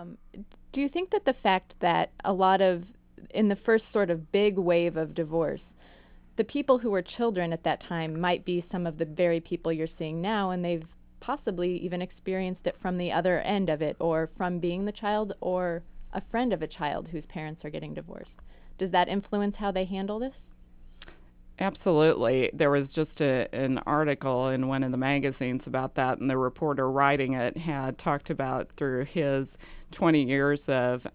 Do you think that the fact that in the first sort of big wave of divorce, the people who were children at that time might be some of the very people you're seeing now, and they've possibly even experienced it from the other end of it, or from being the child or a friend of a child whose parents are getting divorced? Does that influence how they handle this? Absolutely. There was just an article in one of the magazines about that, and the reporter writing it had talked about through his 20 years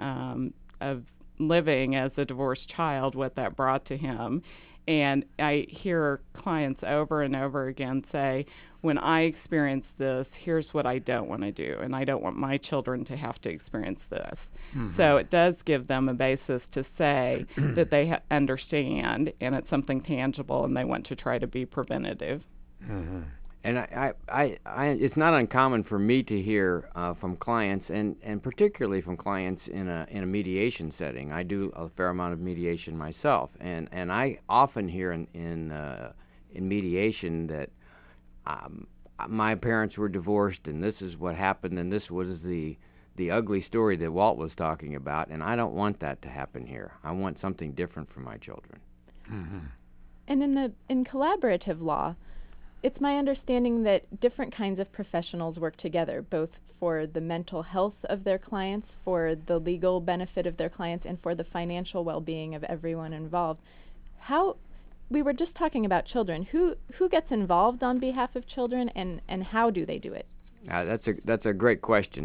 of living as a divorced child what that brought to him. And I hear clients over and over again say, when I experience this, here's what I don't want to do. And I don't want my children to have to experience this. So it does give them a basis to say that they understand and it's something tangible and they want to try to be preventative. And it's not uncommon for me to hear from clients, and particularly from clients in a mediation setting. I do a fair amount of mediation myself, and I often hear in mediation that my parents were divorced, and this is what happened, and this was the ugly story that Walt was talking about, and I don't want that to happen here. I want something different for my children. And in collaborative law, it's my understanding that different kinds of professionals work together, both for the mental health of their clients, for the legal benefit of their clients, and for the financial well-being of everyone involved. How We were just talking about children. Who gets involved on behalf of children, and how do they do it? That's a great question.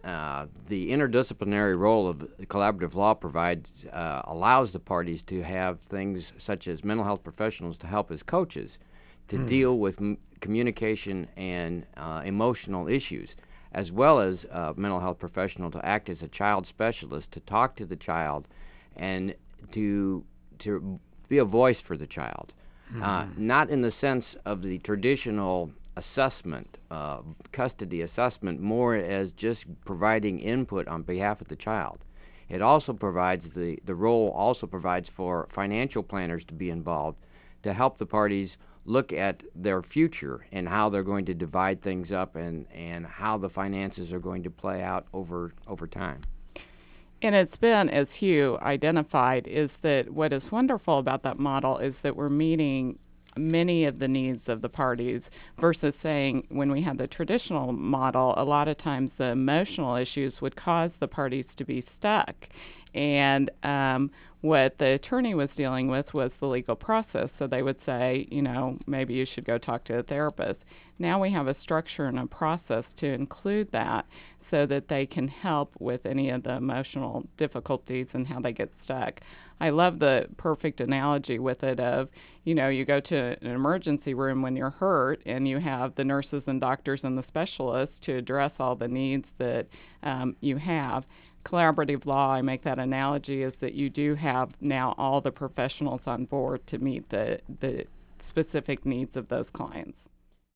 The interdisciplinary role of collaborative law allows the parties to have things such as mental health professionals to help as coaches to deal with communication and emotional issues, as well as a mental health professional to act as a child specialist to talk to the child and to be a voice for the child. Not in the sense of the traditional assessment, custody assessment, more as just providing input on behalf of the child. It also provides the role also provides for financial planners to be involved to help the parties look at their future and how they're going to divide things up and how the finances are going to play out over time. And it's been, as Hugh identified, is that what is wonderful about that model is that we're meeting many of the needs of the parties versus saying when we had the traditional model, a lot of times the emotional issues would cause the parties to be stuck. And what the attorney was dealing with was the legal process. So they would say, maybe you should go talk to a therapist. Now we have a structure and a process to include that so that they can help with any of the emotional difficulties and how they get stuck. I love the perfect analogy with it of, you go to an emergency room when you're hurt and you have the nurses and doctors and the specialists to address all the needs that you have. Collaborative law, I make that analogy, is that you do have now all the professionals on board to meet the specific needs of those clients.